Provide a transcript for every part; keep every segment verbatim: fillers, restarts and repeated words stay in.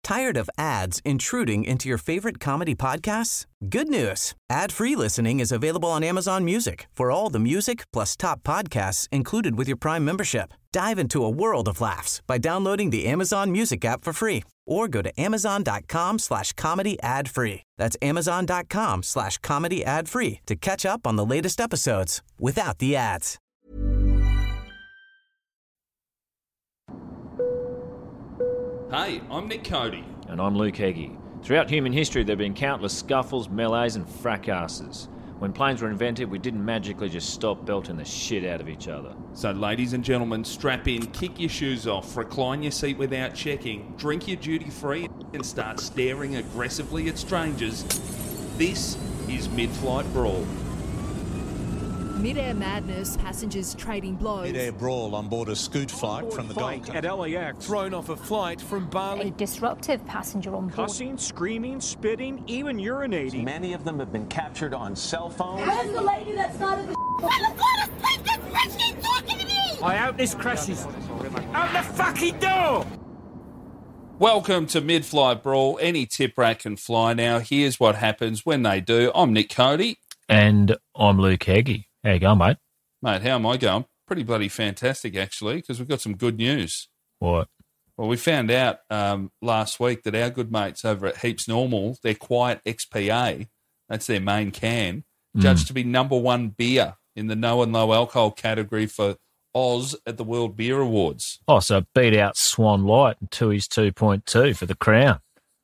Tired of ads intruding into your favorite comedy podcasts? Good news. Ad-free listening is available on Amazon Music for all the music plus top podcasts included with your Prime membership. Dive into a world of laughs by downloading the Amazon Music app for free or go to amazon.com slash comedy ad free. That's amazon.com slash comedy ad free to catch up on the latest episodes without the ads. Hey, I'm Nick Cody. And I'm Luke Heggie. Throughout human history, there have been countless scuffles, melees and fracasses. When planes were invented, we didn't magically just stop belting the shit out of each other. So ladies and gentlemen, strap in, kick your shoes off, recline your seat without checking, drink your duty-free and start staring aggressively at strangers. This is Mid-Flight Brawl. Mid-air madness, passengers trading blows. Mid-air brawl on board a Scoot flight from the Gold Coast. At L A X. Thrown off a flight from Bali. A disruptive passenger on board. Cussing, screaming, spitting, even urinating. Many of them have been captured on cell phones. Where's the lady that started the I was going to sleep, this bitch keeps talking to me! I hope this crashes. Open the fucking door! Welcome to Mid-Flight Brawl. Any tip rat can fly now. Here's what happens when they do. I'm Nick Cody. And I'm Luke Heggie. How you going, mate? Mate, how am I going? Pretty bloody fantastic, actually, because we've got some good news. What? Well, we found out um, last week that our good mates over at Heaps Normal, their Quiet X P A, that's their main can, mm. judged to be number one beer in the no and low alcohol category for Oz at the World Beer Awards. Oh, so beat out Swan Light and Tooheys two point two for the crown.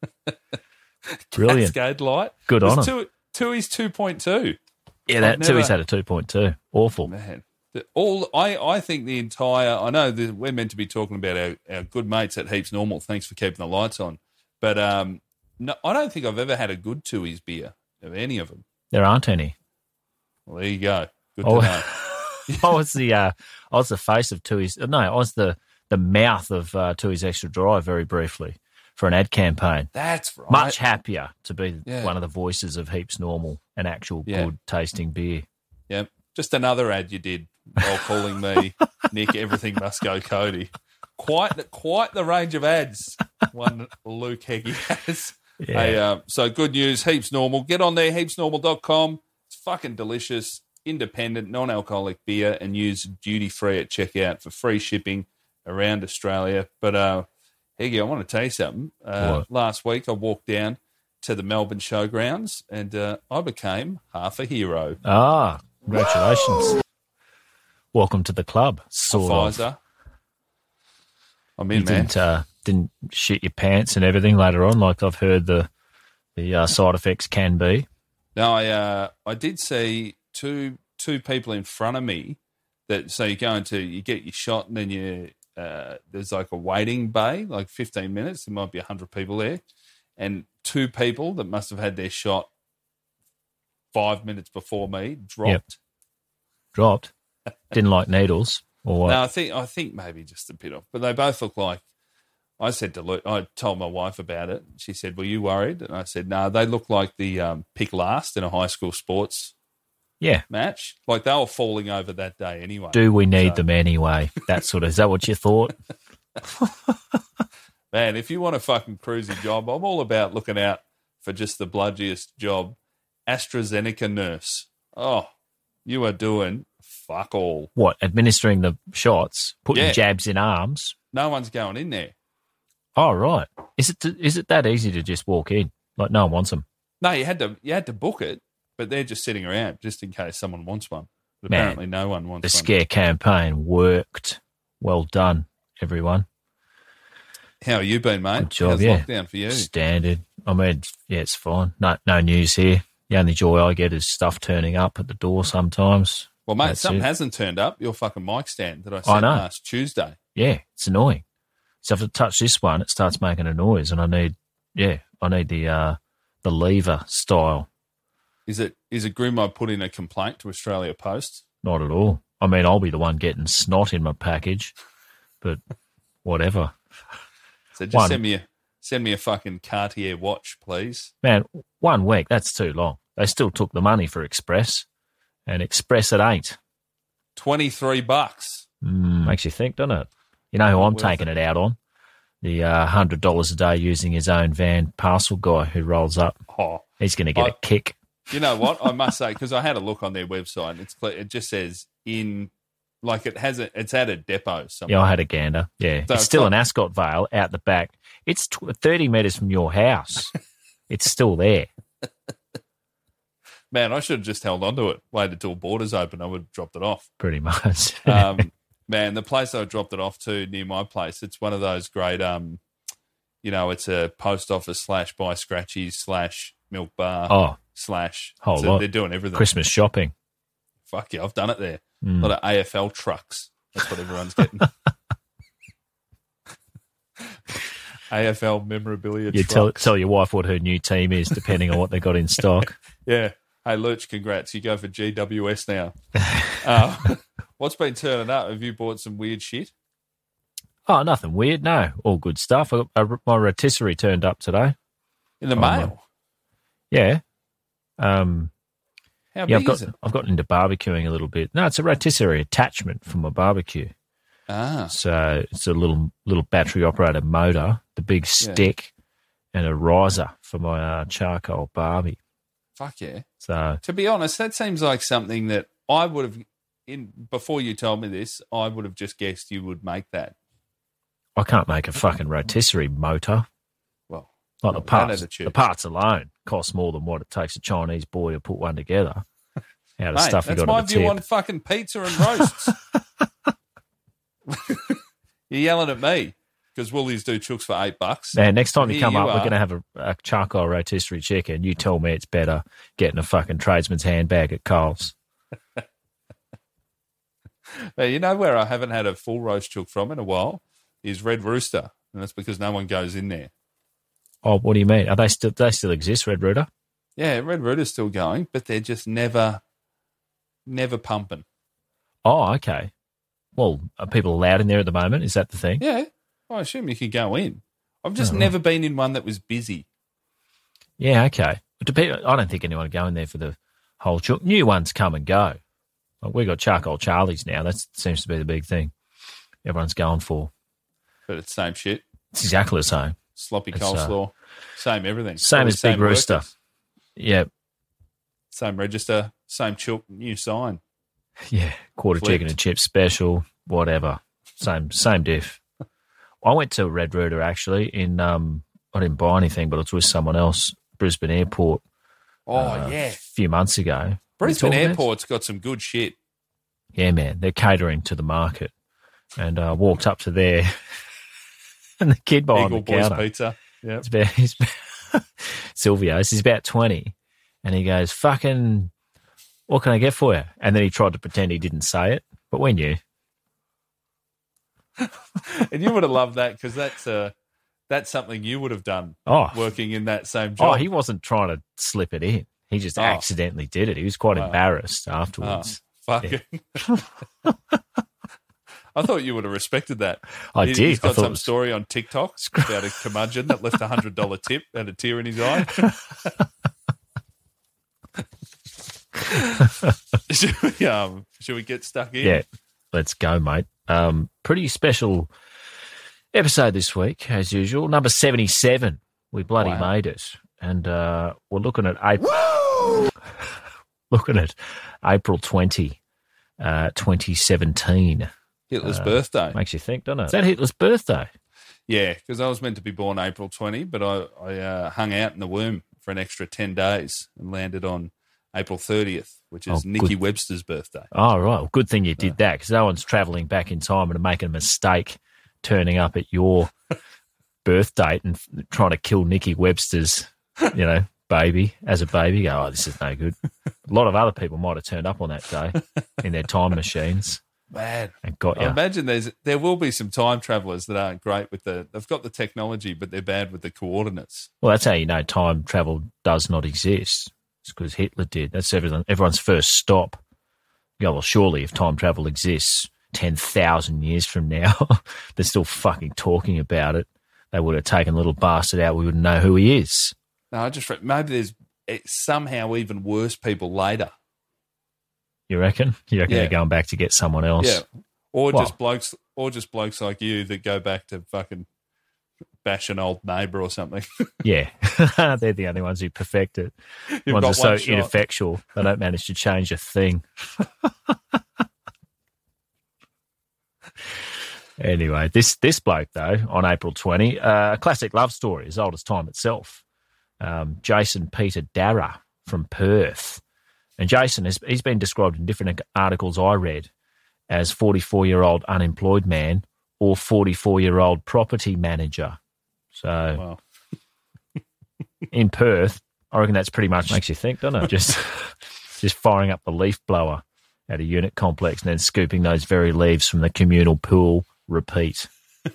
Brilliant. Cascade Light. Good on them. Tooheys two point two. Yeah, that never, Tooheys had a two point two. Awful. Man. The, all I, I think the entire, I know that we're meant to be talking about our, our good mates at Heaps Normal. Thanks for keeping the lights on. But um, no, I don't think I've ever had a good Tooheys beer of any of them. There aren't any. Well, there you go. Good oh, to know. I was the uh, I was the face of Tooheys. No, I was the, the mouth of uh, Tooheys Extra Dry very briefly for an ad campaign. That's right. Much happier to be yeah. one of the voices of Heaps Normal, an actual yeah. good tasting beer. Yep. Just another ad you did while calling me Nick Everything Must Go Cody. Quite the, quite the range of ads one Luke Heggie has. Yeah. Hey, uh, so good news, Heaps Normal. Get on there, heaps normal dot com. It's fucking delicious, independent, non-alcoholic beer, and use duty-free at checkout for free shipping around Australia. But, uh, Heggie, I want to tell you something. Uh, last week I walked down to the Melbourne Showgrounds and uh, I became half a hero. Ah, congratulations. Welcome to the club, sort Pfizer. of. I'm in, you man. Didn't, uh, didn't shit your pants and everything later on, like I've heard the the uh, side effects can be. No, I uh, I did see two two people in front of me that, so you go into, you get your shot and then you, Uh, there's like a waiting bay, like fifteen minutes. There might be one hundred people there. And two people that must have had their shot five minutes before me dropped. Yep. Dropped? Didn't like needles? Or what? No, I think I think maybe just a bit off. But they both look like, I said to Luke, I told my wife about it. She said, were you worried? And I said, no, they look like the um, pick last in a high school sports yeah. match. Like they were falling over that day anyway. Do we need so. them anyway? That sort of, is that what you thought? Man, if you want a fucking cruisy job, I'm all about looking out for just the bludgiest job. AstraZeneca nurse. Oh, you are doing fuck all. What, administering the shots, putting yeah. jabs in arms? No one's going in there. Oh, right. Is it is it that easy to just walk in? Like no one wants them? No, you had to you had to book it, but they're just sitting around just in case someone wants one. But Man, apparently no one wants the one. scare campaign worked. Well done, everyone. How have you been, mate? Good job, How's yeah. lockdown for you? Standard. I mean, yeah, it's fine. No, no news here. The only joy I get is stuff turning up at the door sometimes. Well, mate, That's something it. hasn't turned up. Your fucking mic stand that I I sent know. last Tuesday. Yeah, it's annoying. So if I touch this one, it starts making a noise, and I need, yeah, I need the uh, the lever style. Is it is it grim I put in a complaint to Australia Post? Not at all. I mean, I'll be the one getting snot in my package, but whatever. So just One. send me a send me a fucking Cartier watch, please. Man, one week, that's too long. They still took the money for Express, and Express it ain't. Twenty three bucks. Mm, makes you think, doesn't it? You know who Not I'm worth taking it. it out on? the uh, one hundred dollars a day using his own van parcel guy who rolls up. Oh, he's going to get I, a kick. You know what? I must say, because I had a look on their website. It's clear, it just says in, like it has a, it's at a depot somewhere. Yeah, I had a gander. Yeah, So it's still it's an Ascot Vale out the back. It's tw- thirty metres from your house. It's still there. Man, I should have just held on to it. Waited till borders open. I would have dropped it off. Pretty much. um, man, the place I dropped it off to near my place, it's one of those great, um, you know, it's a post office slash buy scratchies slash milk bar Oh, slash. whole so lot. They're doing everything. Christmas shopping. Fuck yeah, I've done it there. Mm. A lot of A F L trucks. That's what everyone's getting. A F L memorabilia You tell, trucks. tell your wife what her new team is, depending on what they got in stock. Yeah. Hey, Luch, congrats. You go for G W S now. uh, what's been turning up? Have you bought some weird shit? Oh, nothing weird. No, all good stuff. I, I, my rotisserie turned up today. In the Oh, mail? Yeah. Um, How yeah, big I've got is it? I've gotten into barbecuing a little bit. No, it's a rotisserie attachment for my barbecue. Ah. So it's a little little battery operated motor, the big stick, and a riser for my uh, charcoal barbie. Fuck yeah. So To be honest, that seems like something that I would have, in before you told me this, I would have just guessed you would make that. I can't make a fucking rotisserie motor. Well, Like not the parts, that attitude. the parts alone cost more than what it takes a Chinese boy to put one together. Out of Mate, stuff you that's got my at the view tip. on fucking pizza and roasts. You're yelling at me because Woolies do chooks for eight bucks. Man, next time you Here come you up, we're are. going to have a, a charcoal rotisserie chicken. You tell me it's better getting a fucking tradesman's handbag at Coles. Hey, you know where I haven't had a full roast chook from in a while is Red Rooster, and that's because no one goes in there. Oh, what do you mean? Are they still they still exist, Red Rooter? Yeah, Red Rooter's still going, but they're just never, never pumping. Oh, okay. Well, are people allowed in there at the moment? Is that the thing? Yeah, I assume you could go in. I've just Oh, right. never been in one that was busy. Yeah, okay. It dep- I don't think anyone would go in there for the whole chook. New ones come and go. Like we've got Charcoal Charlies now. That seems to be the big thing everyone's going for. But it's same shit. It's exactly the same. Sloppy It's, coleslaw, same everything. Same Probably as Big Rooster. workers, Yeah, Same register, same chook, new sign. yeah. Quarter Flipped. chicken and chips special, whatever. Same same diff. I went to Red Rooter actually in, um, I didn't buy anything, but it was with someone else, Brisbane Airport. Oh, uh, yeah. A few months ago. Brisbane You talking about? Airport's got some good shit. Yeah, man, they're catering to the market. And I uh, walked up to there, and the kid behind Eagle the Boys counter, Pizza. Yeah. he's about, he's, Silvio's, he's about twenty, and he goes, fucking, what can I get for you? And then he tried to pretend he didn't say it, but we knew. And you would have loved that because that's uh, that's something you would have done Oh. working in that same Oh, job. he wasn't trying to slip it in. He just Oh. accidentally did it. He was quite Wow. embarrassed Oh, afterwards. fucking. I thought you would have respected that. I He- did. He's I got thought some it was- story on TikTok about a curmudgeon that left a hundred dollar tip and a tear in his eye. should, we, um, should we get stuck in? Yeah, let's go, mate. Um, pretty special episode this week, as usual. Number seventy-seven. We bloody Wow. made it. And uh, we're looking at April. looking at April twentieth, uh, twenty seventeen. Hitler's Uh, birthday. Makes you think, doesn't it? Is that Hitler's birthday? Yeah, because I was meant to be born April twentieth, but I, I uh, hung out in the womb for an extra ten days and landed on April thirtieth, which is Oh, Nikki good. Webster's birthday. Oh, right. Well, good thing you did that because no one's travelling back in time and making a mistake turning up at your birth date and f- trying to kill Nikki Webster's, you know, baby as a baby. Go, oh, this is no good. A lot of other people might have turned up on that day in their time machines Man, and got I you. imagine there's there will be some time travelers that aren't great with the. They've got the technology, but they're bad with the coordinates. Well, that's how you know time travel does not exist. It's because Hitler did. That's everyone, everyone's first stop. You go, well, surely if time travel exists ten thousand years from now, they're still fucking talking about it. They would have taken little bastard out. We wouldn't know who he is. No, I just re- maybe there's eh, somehow even worse people later. You reckon? You reckon Yeah. they're going back to get someone else? Yeah, or Well- just blokes, or just blokes like you that go back to fucking bash an old neighbour or something. Yeah, they're the only ones who perfect it. You've Ones got are so one shot. ineffectual, they don't manage to change a thing. Anyway, this this bloke, though, on April twentieth, uh, a classic love story, as old as time itself. Um, Jason Peter Darragh from Perth. And Jason, has, he's been described in different articles I read as forty-four-year-old unemployed man or forty-four-year-old property manager. So Wow. in Perth, I reckon that's pretty much makes you think, doesn't it? Just, just firing up the leaf blower at a unit complex and then scooping those very leaves from the communal pool. Repeat.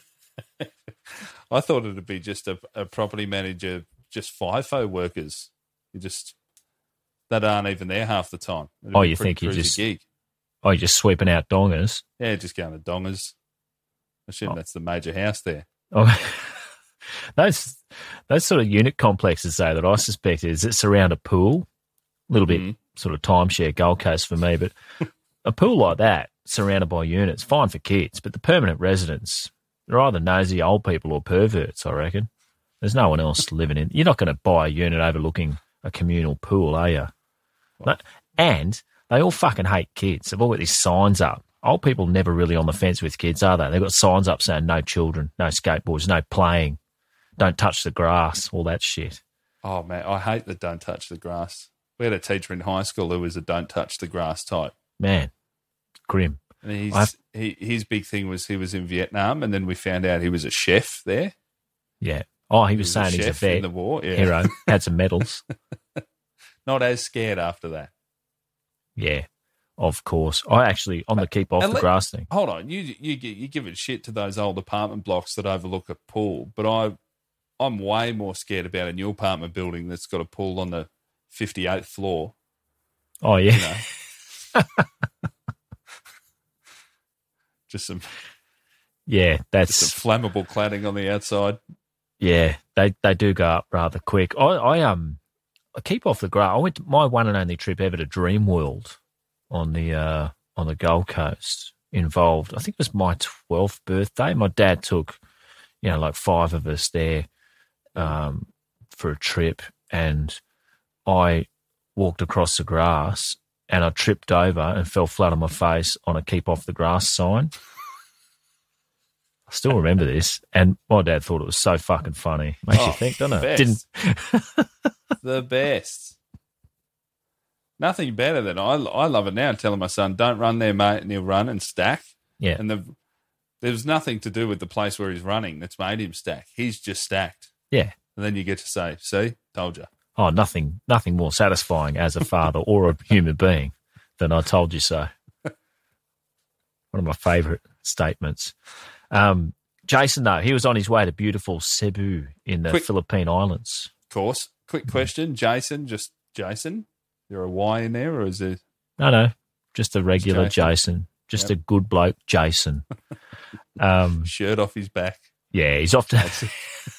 I thought it'd be just a, a property manager, just FIFO workers. You just that aren't even there half the time. It'd Oh, be a you pretty think you're cruisy just gig? Oh, you're just sweeping out dongers. Yeah, just going to Dongers. I assume Oh. that's the major house there. Oh, those those sort of unit complexes, though, that I suspect is that surround a pool. A little bit Mhm. sort of timeshare Gold Coast for me, but a pool like that, surrounded by units, fine for kids, but the permanent residents, they're either nosy old people or perverts, I reckon. There's no one else living in. You're not going to buy a unit overlooking a communal pool, are you? But, and they all fucking hate kids. They've all got these signs up. Old people never really on the fence with kids, are they? They've got signs up saying no children, no skateboards, no playing, don't touch the grass, all that shit. Oh, man, I hate the don't touch the grass. We had a teacher in high school who was a don't touch the grass type. Man, grim. And he's, I've- he, his big thing was he was in Vietnam, and then we found out he was a chef there. Yeah. Oh, he was, was a saying he's a chef in vet, the war, yeah. hero, had some medals. Not as scared after that. Yeah, of course. I actually, on the keep off And the let- grass thing. Hold on, you you gi- you give it shit to those old apartment blocks that overlook a pool, but I I'm way more scared about a new apartment building that's got a pool on the fifty-eighth floor. Oh, yeah. You know, just some Yeah, just that's, some flammable cladding on the outside. yeah, they, they do go up rather quick. I, I, um, I keep off the grass. I went to my one and only trip ever to Dreamworld on the, uh, on the Gold Coast involved. I think it was my twelfth birthday. My dad took, you know, like five of us there, um, for a trip, and I walked across the grass and I tripped over and fell flat on my face on a keep off the grass sign. I still remember this, and my dad thought it was so fucking funny. Makes Oh, you think, doesn't it? best. Didn't The best. Nothing better than I. I love it now. Telling my son, "Don't run there, mate," and he'll run and stack. yeah, And the, there's nothing to do with the place where he's running that's made him stack. He's just stacked. yeah. And then you get to say, "See, told you." Oh, nothing, nothing more satisfying as a father or a human being than "I told you so." One of my favourite statements. Um, Jason, though, he was on his way to beautiful Cebu in the Quick- Philippine Islands. Of course. Quick question, Jason. Just Jason. Is there a Y in there, or is there? No, no, just a regular Jason. Jason, just Yep. a good bloke, Jason. Um, Shirt off his back. yeah, he's off to.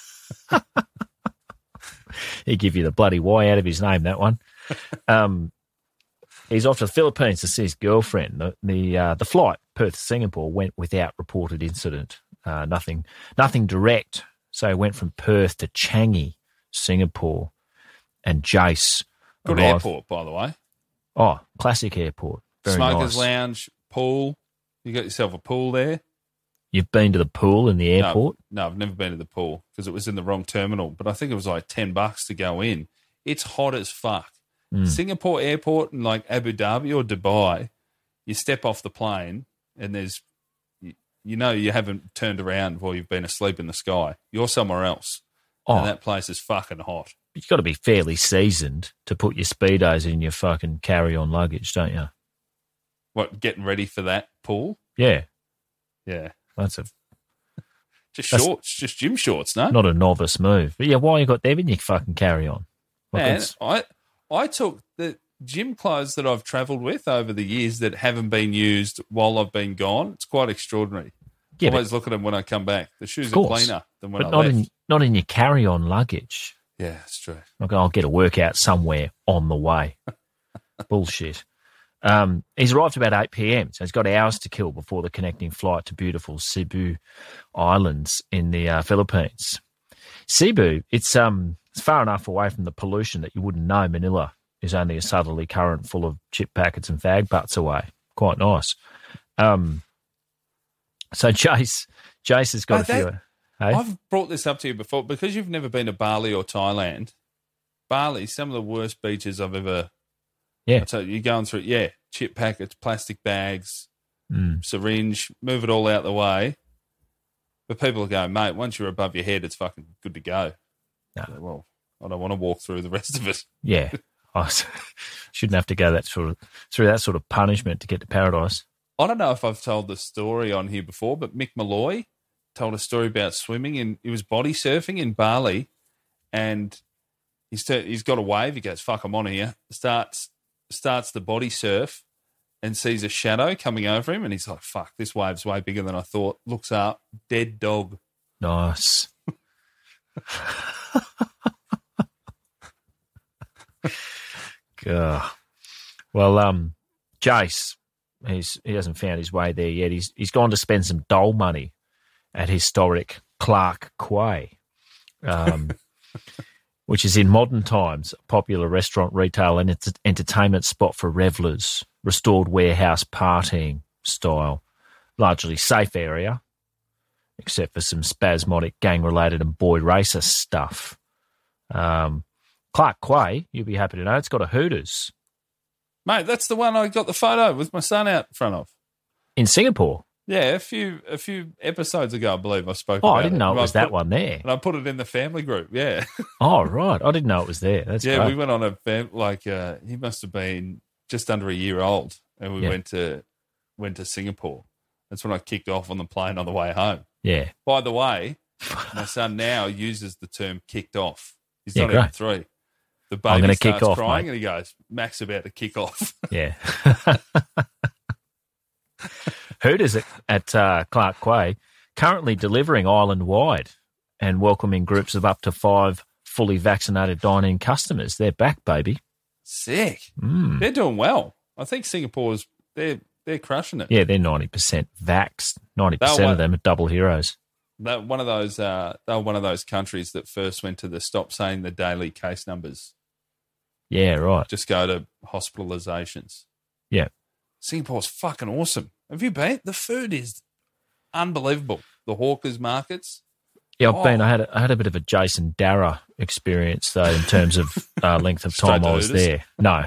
He'd give you the bloody Y out of his name, that one. Um, he's off to the Philippines to see his girlfriend. The the, uh, the flight Perth to Singapore went without reported incident. Uh, nothing, nothing direct. So he went from Perth to Changi, Singapore, and Jace. Good arrived- airport, by the way. Oh, classic airport. Very Smokers nice. lounge, pool. You got yourself a pool there. You've been to the pool in the airport? No, no, I've never been to the pool because it was in the wrong terminal. But I think it was like ten bucks to go in. It's hot as fuck. Mm. Singapore airport and like Abu Dhabi or Dubai, you step off the plane and there's, you, you know, you haven't turned around while you've been asleep in the sky. You're somewhere else. Oh, And that place is fucking hot. you've got to be fairly seasoned to put your Speedos in your fucking carry-on luggage, don't you? What, getting ready for that pool? Yeah, Yeah. that's a Just That's- shorts, just gym shorts, no? not a novice move. But yeah, why you got them in your fucking carry-on? Like Man, it's- I I took the gym clothes that I've travelled with over the years that haven't been used while I've been gone. It's quite extraordinary. yeah, Always look at them when I come back. The shoes Of are course. cleaner than when but I not left. in not in your carry-on luggage. Yeah, it's true. Like, I'll get a workout somewhere on the way. Bullshit. Um, he's arrived about eight p.m, so he's got hours to kill before the connecting flight to beautiful Cebu Islands in the uh, Philippines. Cebu, it's um it's far enough away from the pollution that you wouldn't know Manila is only a southerly current full of chip packets and fag butts away. Quite nice. Um, so Jace, Jace has got Mate, a few. that- hey? I've brought this up to you before because you've never been to Bali or Thailand. Bali, some of the worst beaches I've ever. Yeah. So you're going through, yeah, chip packets, plastic bags, Mm. syringe, move it all out the way. But people are going, mate, once you're above your head, it's fucking good to go. No. So, well, I don't want to walk through the rest of it. Yeah. I shouldn't have to go that sort of through that sort of punishment to get to paradise. I don't know if I've told the story on here before, but Mick Malloy told a story about swimming and he was body surfing in Bali, and he's t- he's got a wave. He goes, "Fuck, I'm on here." Starts starts the body surf and sees a shadow coming over him, and he's like, "Fuck, this wave's way bigger than I thought." Looks up, dead dog. Nice. God. Well, um, Jace, he's he hasn't found his way there yet. He's he's gone to spend some dole money at historic Clark Quay, um, which is in modern times a popular restaurant, retail, and ent- entertainment spot for revellers. Restored warehouse partying style, largely safe area, except for some spasmodic gang-related and boy racist stuff. Um, Clark Quay, you'll be happy to know, it's got a Hooters. Mate, that's the one I got the photo with my son out in front of. In Singapore? Yeah, a few a few episodes ago, I believe I spoke Oh, about it. I didn't know it And I was that put- one there. And I put it in the family group, yeah. Oh, right. I didn't know it was there. That's yeah, great. we went on a fam- like uh, he must have been just under a year old, and we Yeah. went to went to Singapore. That's when I kicked off on the plane on the way home. Yeah. By the way, my son now uses the term "kicked off." He's Yeah, not even great. three. The I'm baby gonna starts kick off, crying, mate. and he goes, "Mac's about to kick off." Yeah. Hooters at, at uh, Clark Quay currently delivering island-wide and welcoming groups of up to five fully vaccinated dine-in customers. They're back, baby. Sick. Mm. They're doing well. I think Singapore's they're they're crushing it. Yeah, they're ninety percent vaxxed. ninety percent They'll of them are double heroes. That one of those uh, they were one of those countries that first went to the stop saying the daily case numbers. Yeah, right. Just go to hospitalizations. Yeah. Singapore's fucking awesome. Have you been? The food is unbelievable. The hawkers markets. Yeah, I've Oh. been. I had a, I had a bit of a Jason Darragh experience though in terms of uh, length of Straight time to I was Hooters? there. No.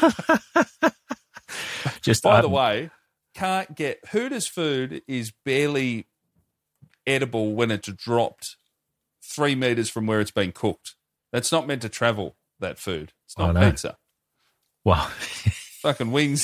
Just By um, the way, can't get Hooters food is barely edible when it's dropped three meters from where it's been cooked. That's not meant to travel. That food. It's I not know. pizza. Well, Fucking wings.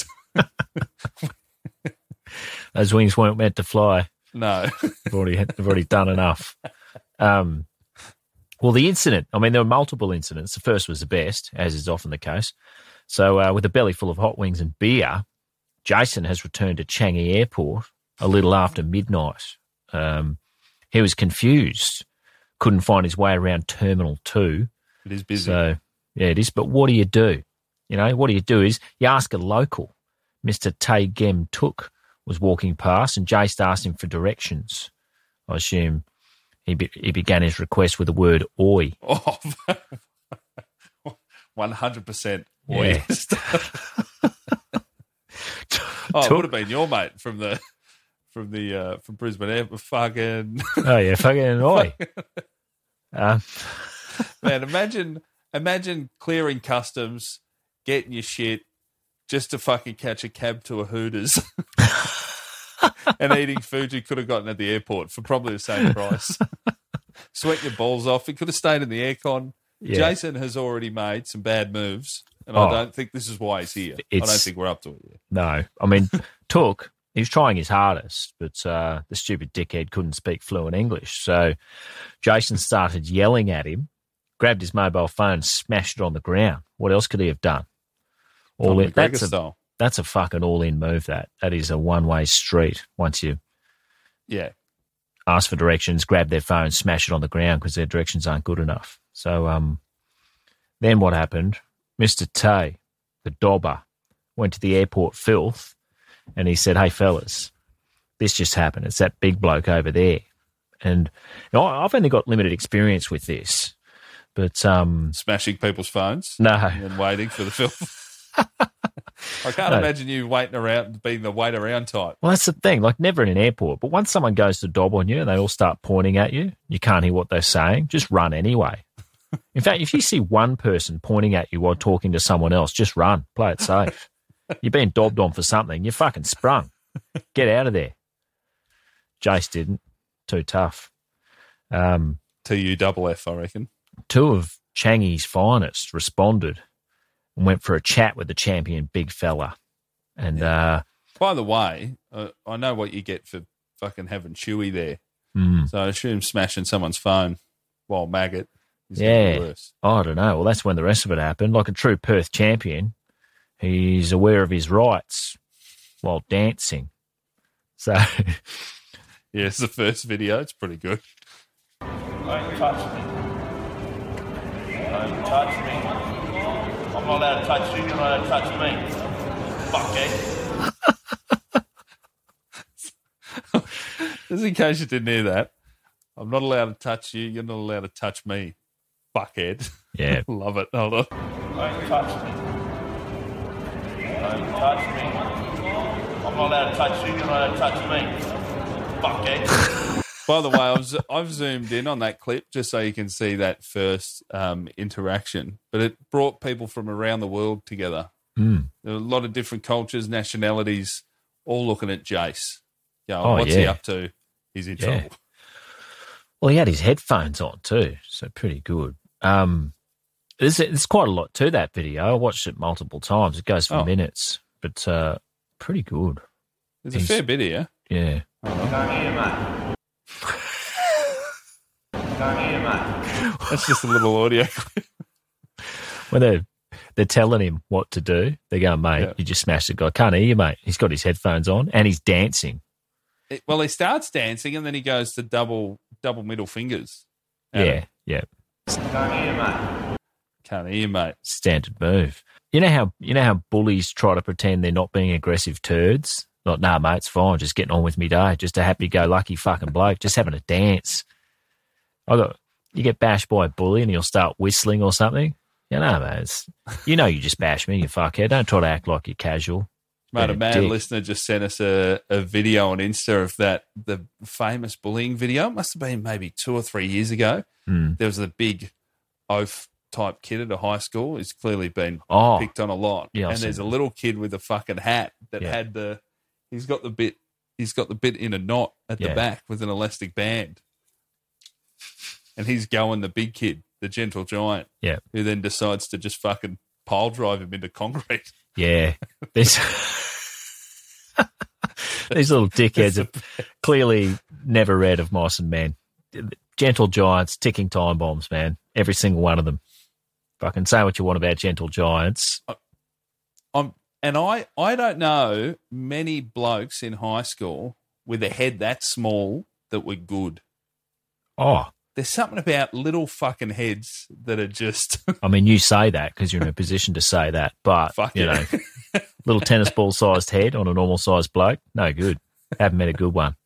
those wings weren't meant to fly. No. They've already they've already done enough. Um, well, the incident. I mean, there were multiple incidents. The first was the best, as is often the case. So, uh, with a belly full of hot wings and beer, Jason has returned to Changi Airport a little after midnight. Um, he was confused, couldn't find his way around Terminal Two. It is busy. So, yeah, it is. But what do you do? You know, what do you do is you ask a local. Mister Tay Gem Took was walking past and Jace asked him for directions. I assume he be, he began his request with the word oi. Oh, one hundred percent. Yeah. Oh, it would have been your mate from the from the uh, from Brisbane Airport. Fucking Oh, yeah, fucking oi. Um, man, imagine imagine clearing customs, getting your shit, just to fucking catch a cab to a Hooters and eating food you could have gotten at the airport for probably the same price. Sweating your balls off. It could have stayed in the aircon. Yeah. Jason has already made some bad moves, and Oh. I don't think this is why he's here. I don't It's- think we're up to it yet. no, I mean, Took, he was trying his hardest, but uh, the stupid dickhead couldn't speak fluent English. So Jason started yelling at him, grabbed his mobile phone, smashed it on the ground. What else could he have done? All Conor in, McGregor that's, a, style. that's a fucking all-in move, that. That is a one-way street. Once you Yeah. ask for directions, grab their phone, smash it on the ground because their directions aren't good enough. So um, then what happened? Mister Tay, the dobber, went to the airport filth and he said, hey, fellas, this just happened. It's that big bloke over there. And you know, I've only got limited experience with this, but um, smashing people's phones, no, and waiting for the film. I can't no. imagine you waiting around, being the wait around type. Well, that's the thing. Like, never in an airport, but once someone goes to dob on you and they all start pointing at you, you can't hear what they're saying. Just run anyway. In fact, if you see one person pointing at you while talking to someone else, just run. Play it safe. You're being dobbed on for something. You're fucking sprung. Get out of there. Jace didn't. Too tough. Um, T U double F, I reckon. Two of Changi's finest responded and went for a chat with the champion big fella. And uh, by the way, uh, I know what you get for fucking having Chewy there. Mm. So I assume smashing someone's phone while maggot is yeah. worse. I don't know. Well, that's when the rest of it happened. Like a true Perth champion, he's aware of his rights while dancing. So... Yeah, it's the first video. It's pretty good. Don't touch me. Don't touch me. I'm not allowed to touch you. You're not allowed to touch me. Fuckhead. Just in case you didn't hear that, I'm not allowed to touch you. You're not allowed to touch me. Fuckhead. Yeah. Love it. Hold on. Don't touch me. Don't touch me. I'm not allowed to touch you. You're not allowed to touch me. By the way, I've, I've zoomed in on that clip just so you can see that first um, interaction. But it brought people from around the world together. Mm. There were a lot of different cultures, nationalities, all looking at Jace. You know, oh, what's yeah. he up to? He's in yeah. trouble. Well, he had his headphones on too, so pretty good. Um, there's, there's quite a lot to that video. I watched it multiple times. It goes for oh. minutes, but uh, pretty good. There's He's, a fair bit here. Yeah. Don't hear, mate. Don't hear, mate. That's just a little audio clip. When they're, they're telling him what to do, they're going, mate, yeah. you just smashed the guy. Can't hear you, mate. He's got his headphones on and he's dancing. It, well, he starts dancing and then he goes to double double middle fingers. Yeah, yeah. Can't hear, mate. Can't hear, mate. Standard move. You know how you know how bullies try to pretend they're not being aggressive turds? Like, nah, mate, it's fine. Just getting on with me day. Just a happy-go-lucky fucking bloke. Just having a dance. I got you get bashed by a bully and he'll start whistling or something. You know, mate. It's, you know, you just bash me, you fuckhead. Don't try to act like you're casual. Mate, a mad listener just sent us a, a video on Insta of that the famous bullying video. It must have been maybe two or three years ago. Mm. There was a big oaf type kid at a high school. He's clearly been oh, picked on a lot. Yeah, and there's a little kid with a fucking hat that yeah. had the. He's got the bit. He's got the bit in a knot at yeah. the back with an elastic band, and he's going the big kid, the gentle giant. Yeah, who then decides to just fucking pile drive him into concrete. Yeah, these these little dickheads have clearly never read of Mice and Men. Gentle giants, ticking time bombs, man. Every single one of them. Fucking say what you want about gentle giants. I'm. And I, I don't know many blokes in high school with a head that small that were good. Oh. There's something about little fucking heads that are just... I mean, you say that because you're in a position to say that, but, Fuck you yeah. know, little tennis ball-sized head on a normal-sized bloke, no good. Haven't met a good one.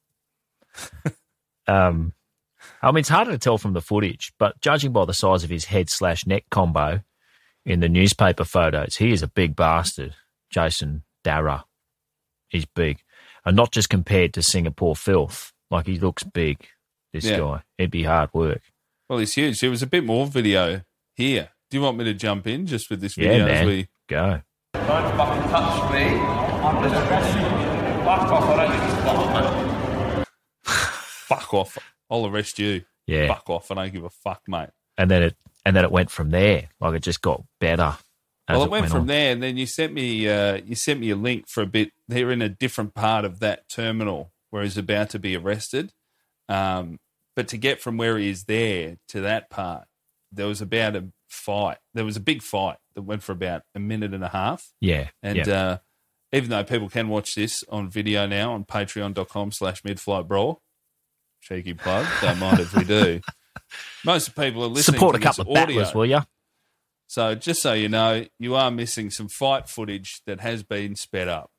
Um, I mean, it's harder to tell from the footage, but judging by the size of his head slash neck combo in the newspaper photos, he is a big bastard. Jason Darragh. He's big. And not just compared to Singapore filth. Like, he looks big, this yeah. guy. It'd be hard work. Well, he's huge. There was a bit more video here. Do you want me to jump in just with this yeah, video? Man. As we... Go. Don't fucking touch me. I'm just arresting you. Fuck off. I don't give a fuck, mate. Fuck off. I'll arrest you. Yeah. Fuck off. I don't give a fuck, mate. And then it and then it went from there. Like, it just got better. Well, it, it went, went from on. there, and then you sent me uh, you sent me a link for a bit. They're in a different part of that terminal where he's about to be arrested. Um, but to get from where he is there to that part, there was about a fight. There was a big fight that went for about a minute and a half. Yeah. And yeah. Uh, even though people can watch this on video now on patreon.com slash midflight brawl, cheeky plug, don't mind if we do. Most people are listening Support to a couple this of audio. battlers, will you? So just so you know, you are missing some fight footage that has been sped up.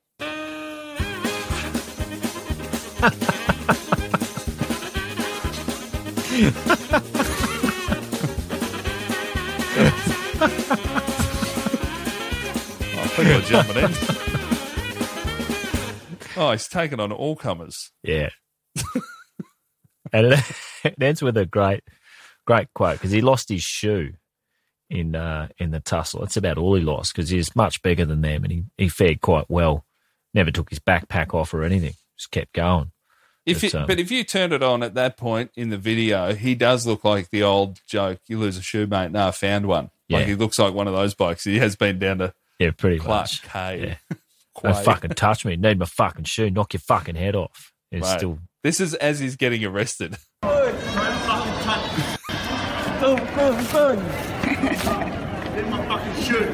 Oh, people are jumping in. Oh, he's taken on all comers. Yeah. And it, it ends with a great, great quote because he lost his shoe in uh, in the tussle. That's about all he lost because he's much bigger than them and he, he fared quite well. Never took his backpack off or anything. Just kept going. If but, you, um, but if you turned it on at that point in the video, he does look like the old joke, you lose a shoe, mate. No, I found one. Yeah. Like he looks like one of those blokes. He has been down to yeah, pretty Clark much. K. Yeah. Don't fucking touch me. Need my fucking shoe. Knock your fucking head off. It's Mate, still. This is as he's getting arrested. Don't fucking touch me. Don't, don't, don't. Get my fucking shoe.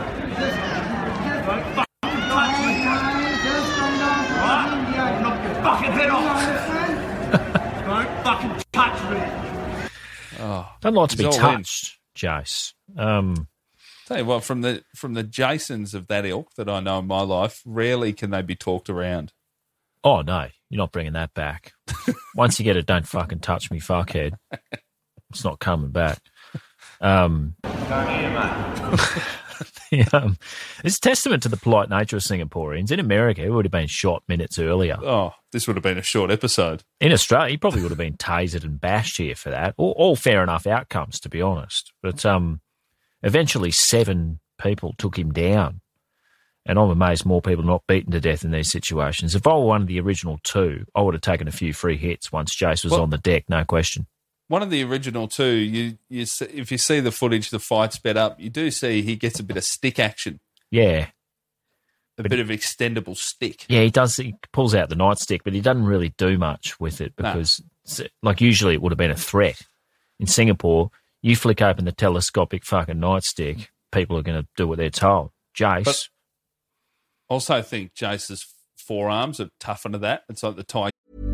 Don't fucking touch me. Right? I'll knock your fucking head off. Don't fucking touch me. Oh, Don't like to he's be all touched, Jace. Um, Tell you what, from the from the Jasons of that ilk that I know in my life, rarely can they be talked around. oh, no. You're not bringing that back. Once you get it, don't fucking touch me, fuckhead. It's not coming back. Um, Don't hear, mate. um, it's a testament to the polite nature of Singaporeans. In America, he would have been shot minutes earlier. Oh, this would have been a short episode. In Australia, he probably would have been tasered and bashed here for that. All, all fair enough outcomes, to be honest. But um, eventually, seven people took him down. And I'm amazed more people are not beaten to death in these situations. If I were one of the original two, I would have taken a few free hits once Jace was well, on the deck, no question. One of the original two, you, you see, if you see the footage, the fight sped up, you do see he gets a bit of stick action. Yeah. A bit of extendable stick. Yeah, he does. He pulls out the nightstick, but he doesn't really do much with it because, no. like, usually it would have been a threat. In Singapore, you flick open the telescopic fucking nightstick, people are going to do what they're told. Jace. But I also think Jace's forearms are tough into that. It's like the tie.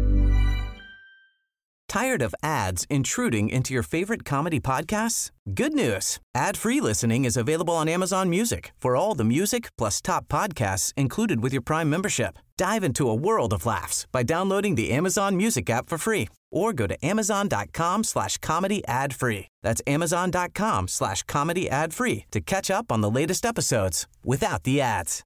Tired of ads intruding into your favorite comedy podcasts? Good news. Ad-free listening is available on Amazon Music for all the music plus top podcasts included with your Prime membership. Dive into a world of laughs by downloading the Amazon Music app for free or go to amazon.com slash comedy ad free. That's amazon.com slash comedy ad free to catch up on the latest episodes without the ads.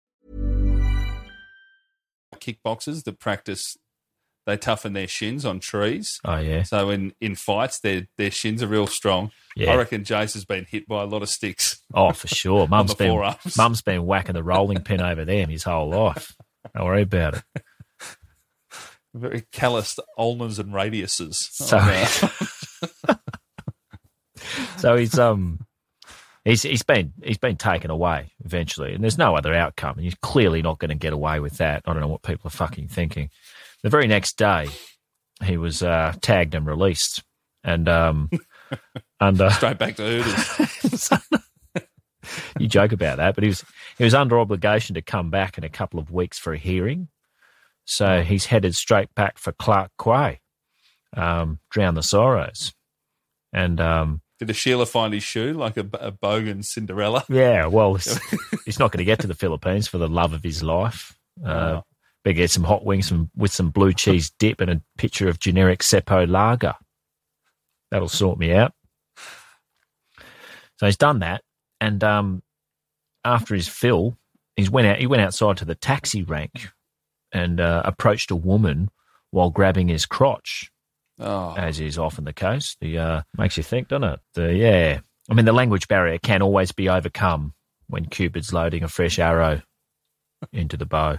Kickboxers that practice, they toughen their shins on trees. Oh, yeah. So in, in fights, their their shins are real strong. Yeah. I reckon Jace has been hit by a lot of sticks. Oh, for sure. Mum's the been forearms. Mum's been whacking the rolling pin over them his whole life. Don't worry about it. Very calloused ulnars and radiuses. So, oh, so he's um he's he's been he's been taken away eventually, and there's no other outcome. And you're clearly not going to get away with that. I don't know what people are fucking thinking. The very next day, he was uh, tagged and released, and um, under straight back to Hooters. You joke about that, but he was he was under obligation to come back in a couple of weeks for a hearing. So he's headed straight back for Clark Quay, um, Drown the Sorrows. And um, did a Sheila find his shoe like a, a bogan Cinderella? Yeah, well, he's not going to get to the Philippines for the love of his life. Uh, oh. Better get some hot wings from, with some blue cheese dip and a picture of generic Seppo lager. That'll sort me out. So he's done that, and um, after his fill, he's went out. He went outside to the taxi rank and uh, approached a woman while grabbing his crotch, oh. as is often the case. The uh, makes you think, doesn't it? The, yeah, I mean, the language barrier can always be overcome when Cupid's loading a fresh arrow into the bow.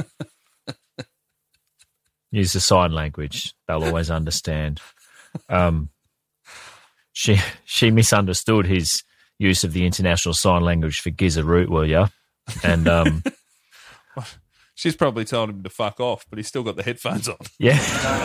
Use the sign language; they'll always understand. Um, she she misunderstood his use of the international sign language for Gizaroot, will ya? And um. She's probably told him to fuck off, but he's still got the headphones on. Yeah.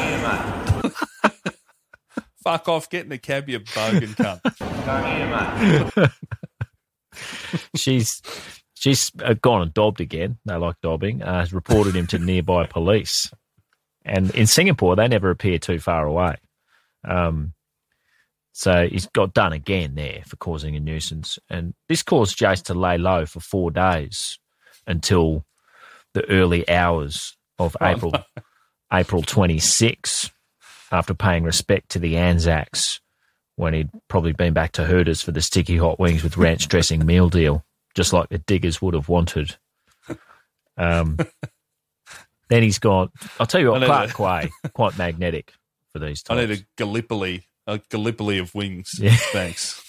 Fuck off, get in the cab, you bogan cunt. Don't hear, mate. she's she's uh, gone and dobbed again. They like dobbing. Uh, has reported him to nearby police. And in Singapore, they never appear too far away. Um, so he's got done again there for causing a nuisance. And this caused Jace to lay low for four days until the early hours of April April twenty-sixth. after paying respect to the Anzacs when he'd probably been back to Herders for the sticky hot wings with ranch dressing meal deal, just like the diggers would have wanted. Um, then he's gone. I'll tell you what, Clark a, Quay, quite magnetic for these types. I need a Gallipoli, a Gallipoli of wings. Yeah. Thanks.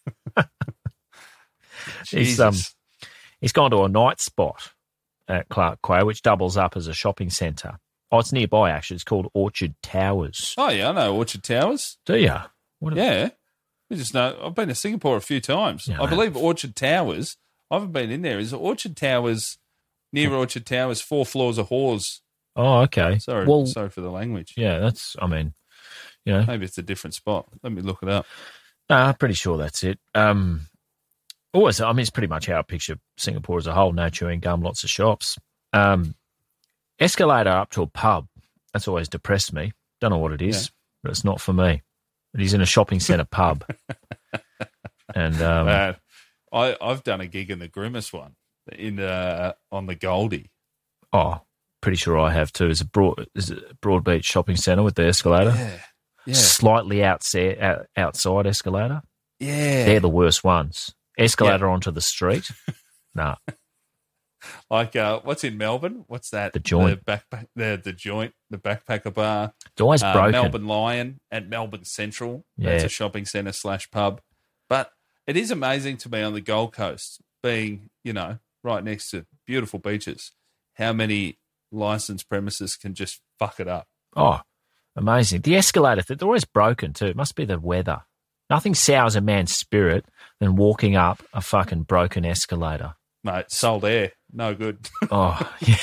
he's, um, he's gone to a night spot at Clark Quay, which doubles up as a shopping centre. Oh, it's nearby, actually. It's called Orchard Towers. Oh, yeah, I know Orchard Towers. Do you? Yeah. We just know. I've been to Singapore a few times. Yeah, I believe Orchard Towers, I haven't been in there. Is Orchard Towers, near Orchard Towers, four floors of whores? Oh, okay. Sorry, well, sorry for the language. Yeah, that's, I mean, you know. Maybe it's a different spot. Let me look it up. No, I'm pretty sure that's it. Um, always, I mean, it's pretty much how I picture Singapore as a whole. No chewing gum, lots of shops. Um, escalator up to a pub. That's always depressed me. Don't know what it is, yeah. but it's not for me. But he's in a shopping centre pub. And um, uh, I, I've done a gig in the Grimace one in uh, on the Goldie. Oh, pretty sure I have too. Is a broad is it a Broadbeach shopping centre with the escalator? Yeah, yeah. Slightly outside, out, outside escalator. Yeah, they're the worst ones. Escalator yeah. onto the street. No. Nah. Like uh, what's in Melbourne? What's that? The Joint. The backpack. The the Joint. The Backpacker Bar. It's always uh, broken. Melbourne Lion at Melbourne Central. Yeah. That's a shopping centre slash pub. But it is amazing to me on the Gold Coast, being, you know, right next to beautiful beaches, how many licensed premises can just fuck it up. Oh, amazing. The escalator, they're always broken too. It must be the weather. Nothing sours a man's spirit than walking up a fucking broken escalator. Mate, sold air. No good. Oh, yeah.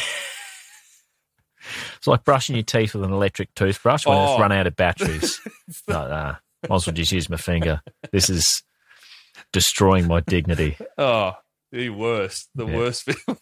It's like brushing your teeth with an electric toothbrush when oh. it's run out of batteries. No, nah. Might as well just use my finger. This is destroying my dignity. Oh, the worst. The yeah. worst feeling.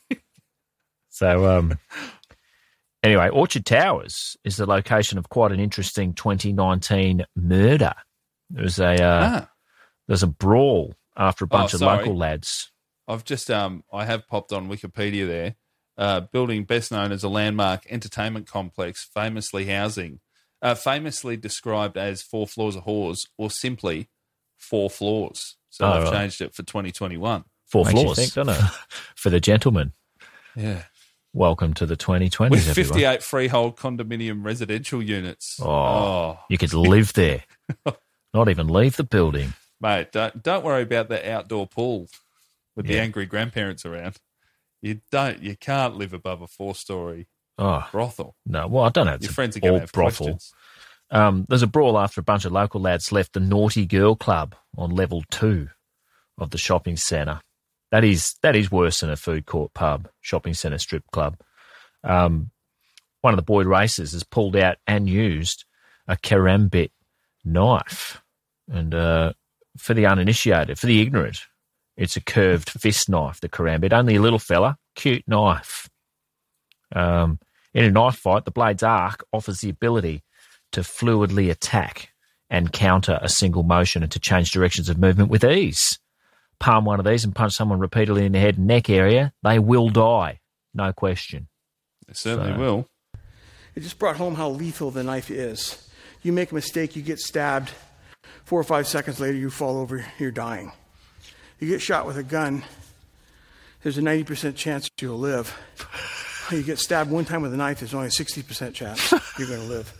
So, um, anyway, Orchard Towers is the location of quite an interesting twenty nineteen murder. There was a uh, ah. there's a brawl after a bunch oh, of sorry. local lads. I've just um I have popped on Wikipedia there. Uh, building best known as a landmark entertainment complex, famously housing, uh, famously described as four floors of whores, or simply four floors. So oh, I've right. changed it for twenty twenty-one. Four Makes floors, you think, doesn't it? For the gentlemen. Yeah. Welcome to the twenty twenties, with fifty-eight everyone. freehold condominium residential units. Oh, oh. You could live there, not even leave the building, mate. Don't don't worry about the outdoor pool with yeah. the angry grandparents around. You don't. You can't live above a four-story oh, brothel. No, well, I don't know. It's Your friends are going to have brothel. questions. Um, there's a brawl after a bunch of local lads left the Naughty Girl Club on level two of the shopping centre. That is that is worse than a food court pub, shopping centre strip club. Um, one of the boy racers has pulled out and used a karambit knife. And uh, for the uninitiated, for the ignorant, it's a curved fist knife, the karambit. Only a little fella, cute knife. Um, in a knife fight, the blade's arc offers the ability to fluidly attack and counter a single motion and to change directions of movement with ease. Palm one of these and punch someone repeatedly in the head and neck area, they will die. No question. They certainly so. will. It just brought home how lethal the knife is. You make a mistake, you get stabbed. Four or five seconds later, you fall over, you're dying. You get shot with a gun, there's a ninety percent chance you'll live. You get stabbed one time with a knife, there's only a sixty percent chance you're going to live.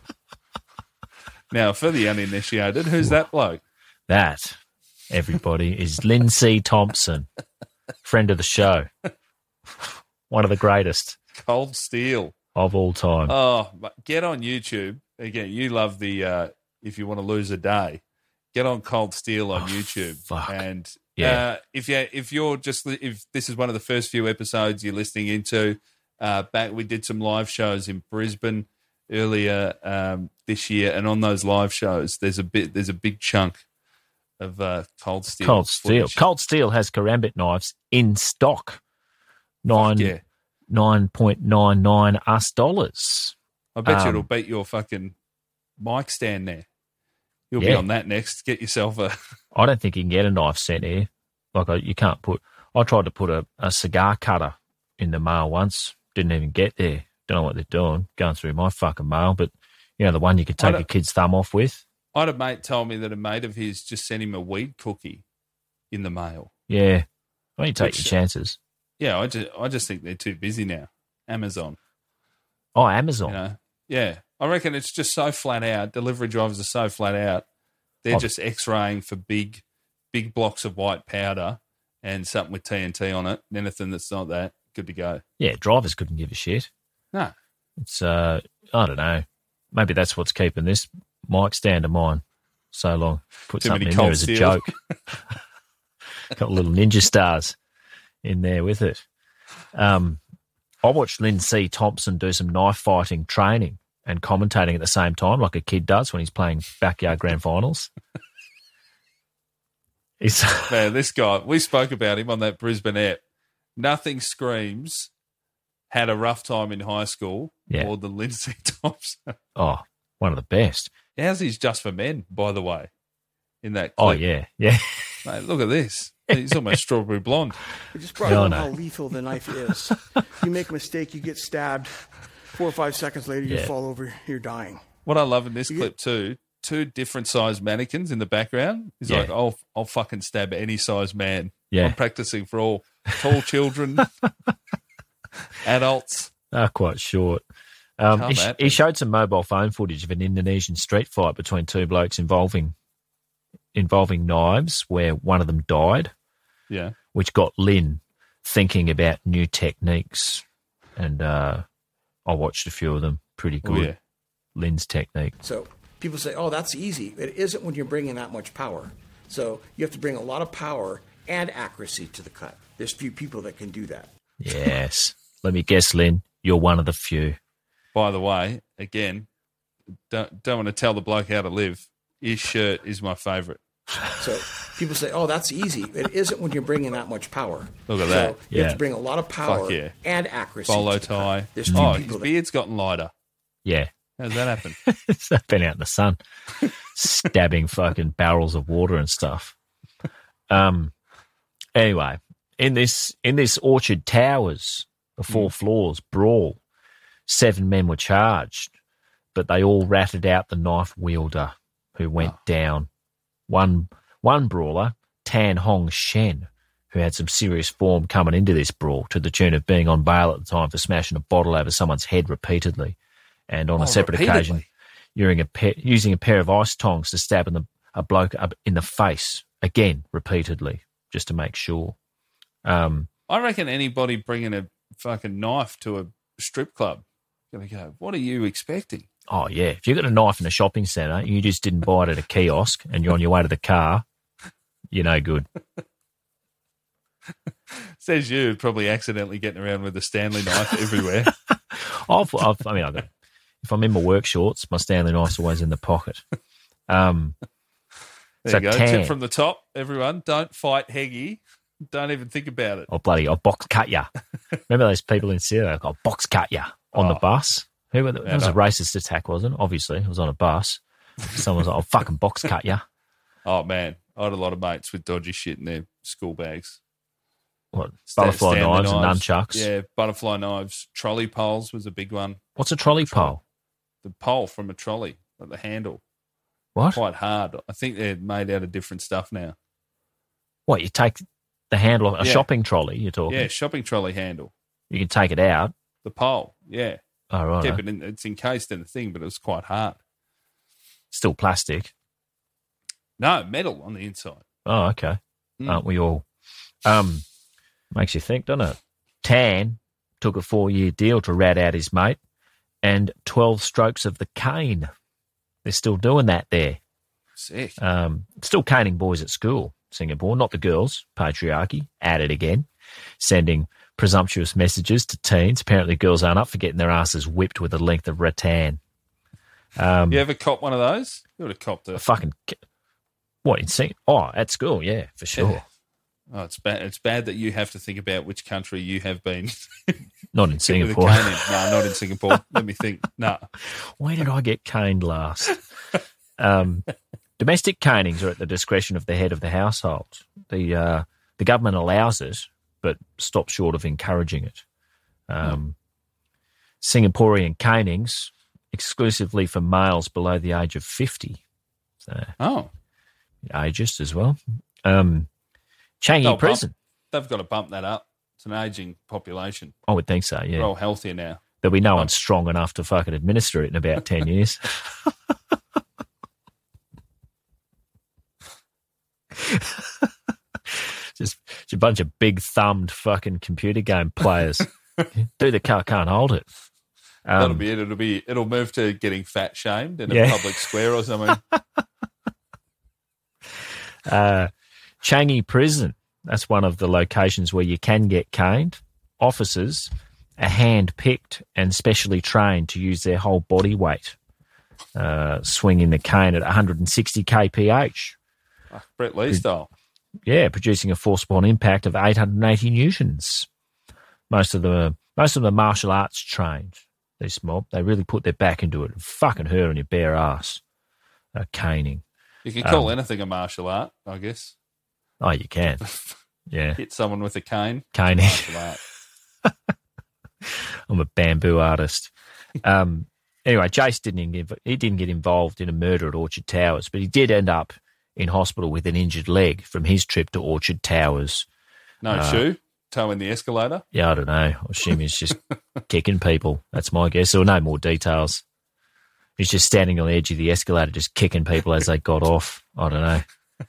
Now, for the uninitiated, who's that bloke? That, everybody, is Lindsay Thompson, friend of the show. One of the greatest. Cold Steel. Of all time. Oh, get on YouTube. Again, you love the, uh, if you want to lose a day, get on Cold Steel on oh, YouTube. Fuck. And yeah. uh, if, you, if you're just, if this is one of the first few episodes you're listening into, uh, back we did some live shows in Brisbane earlier um, this year, and on those live shows, there's a bit, there's a big chunk of uh, Cold Steel. Cold Steel. footage. Cold Steel has karambit knives in stock. Nine yeah. nine point nine nine US dollars. I bet um, you it'll beat your fucking mic stand there. You'll yeah. be on that next. Get yourself a. I don't think you can get a knife sent here. Like I, you can't put. I tried to put a, a cigar cutter in the mail once. Didn't even get there. Don't know what they're doing. Going through my fucking mail, but You know, the one you could take I a kid's thumb off with? I had a mate told me that a mate of his just sent him a weed cookie in the mail. Yeah. Well, you take Which, your chances. Yeah, I just, I just think they're too busy now. Amazon. Oh, Amazon. You know? Yeah. I reckon it's just so flat out. Delivery drivers are so flat out. They're Oh. just X-raying for big, big blocks of white powder and something with T N T on it. Anything that's not that, good to go. Yeah, drivers couldn't give a shit. No. It's, uh, I don't know. Maybe that's what's keeping this mic stand of mine so long. Put Too something many in there cold as a steel. joke. Got little ninja stars in there with it. Um, I watched Lynn C. Thompson do some knife fighting training and commentating at the same time, like a kid does when he's playing backyard grand finals. He's Man, this guy, we spoke about him on that Brisbane app. Nothing screams had a rough time in high school Yeah. more than Lindsay Thompson. oh, one of the best. How's his Just for Men, by the way, in that Oh, clip? yeah, yeah. Mate, look at this. He's almost strawberry blonde. It just brought Yeah, I home know. how lethal the knife is. You make a mistake, you get stabbed. Four or five seconds later, you Yeah. fall over, you're dying. What I love in this You clip too, two different sized mannequins in the background. He's Yeah. like, I'll, I'll fucking stab any size man. Yeah. I'm practicing for all tall children, adults. They're quite short. Um, Come he, sh- at he me. showed some mobile phone footage of an Indonesian street fight between two blokes involving involving knives, where one of them died, Yeah. which got Lynn thinking about new techniques. And uh, I watched a few of them. Pretty Oh, good. yeah. Lynn's technique. So people say, oh, that's easy. It isn't when you're bringing that much power. So you have to bring a lot of power and accuracy to the cut. There's few people that can do that. Yes. Let me guess, Lynn, you're one of the few. By the way, again, don't, don't want to tell the bloke how to live. His shirt is my favourite. So people say, oh, that's easy. It isn't when you're bringing that much power. Look at so that. You Yeah. have to bring a lot of power Fuck yeah. and accuracy. Bolo to the cut. tie. There's few Oh, his people that beard's gotten lighter. Yeah. How's that happen? They've been out in the sun, stabbing fucking barrels of water and stuff. Um. Anyway, in this in this Orchard Towers, the four Mm. floors brawl, seven men were charged, but they all ratted out the knife wielder who went Oh. down. One one brawler, Tan Hong Shen, who had some serious form coming into this brawl, to the tune of being on bail at the time for smashing a bottle over someone's head repeatedly. And on Oh, a separate repeatedly? occasion, using a, pair, using a pair of ice tongs to stab in the, a bloke up in the face, again, repeatedly, just to make sure. Um, I reckon anybody bringing a fucking knife to a strip club going to go, what are you expecting? oh, yeah, if you've got a knife in a shopping centre, you just didn't buy it at a kiosk and you're on your way to the car, you're no good. Says you probably accidentally getting around with a Stanley knife everywhere. I've, I've, I mean, I've got, if I'm in my work shorts, my Stanley knife's always in the pocket. Um, There So you go. tan. Tip from the top, everyone. Don't fight Heggy. Don't even think about it. oh, bloody, I'll box cut ya. Remember those people in Syria? I'll box cut ya on the Oh. bus? Who were the, that was a no. racist attack, wasn't it? Obviously, it was on a bus. Someone was like, I'll fucking box cut ya. Oh, man. I had a lot of mates with dodgy shit in their school bags. What, Sta- butterfly Stanley knives, and nunchucks? Yeah, butterfly knives. Trolley poles was a big one. What's a trolley pole? The pole from a trolley, like the handle. What? Quite hard. I think they're made out of different stuff now. What, you take the handle of a Yeah. shopping trolley, you're talking? Yeah, shopping trolley handle. You can take it out. The pole, yeah. Oh, right. Keep it in, it's encased in the thing, but it was quite hard. Still plastic. No, metal on the inside. Oh, okay. Mm. Aren't we all? Um, makes you think, doesn't it? Tan took a four-year deal to rat out his mate, and twelve strokes of the cane. They're still doing that there. Sick. Um, still caning boys at school, Singapore, not the girls. Patriarchy, at it again. Sending presumptuous messages to teens. Apparently girls aren't up for getting their asses whipped with the length of rattan. Um, You ever cop one of those? You would have copped a it. fucking... What, in Sing- Oh, at school, yeah, for sure. Yeah. Oh, it's bad. It's bad that you have to think about which country you have been. Not in with a Singapore. cane in. No, not in Singapore. Let me think. No. Where did I get caned last? um, domestic canings are at the discretion of the head of the household. The uh, the government allows it, but stops short of encouraging it. Um, Singaporean canings exclusively for males below the age of fifty. So, oh, ageist as well. Um, Changi They'll Prison. Bump, they've got to bump that up. It's an ageing population. I would think so, yeah. We're all healthier now. There'll be no one strong enough to fucking administer it in about ten years. just, just a bunch of big-thumbed fucking computer game players. Dude, the car can't hold it. Um, That'll be it. It'll be. It'll move to getting fat shamed in a Yeah. public square or something. uh, Changi Prison. That's one of the locations where you can get caned. Officers are hand-picked and specially trained to use their whole body weight, uh, swinging the cane at one hundred sixty kph. Like Brett Lee style. Yeah, producing a force upon impact of eight hundred eighty newtons. Most of the most of the martial arts trained. This mob, they really put their back into it and fucking hurt on your bare ass. Uh, caning. You can call Um, anything a martial art, I guess. Oh, you can. Yeah. Hit someone with a cane. Caning. Martial art. I'm a bamboo artist. Um, anyway, Jace didn't get, he didn't get involved in a murder at Orchard Towers, but he did end up in hospital with an injured leg from his trip to Orchard Towers. No Uh, shoe. Toe in the escalator. Yeah, I don't know. I assume he's just kicking people. That's my guess. There were no more details. He's just standing on the edge of the escalator, just kicking people as they got off. I don't know.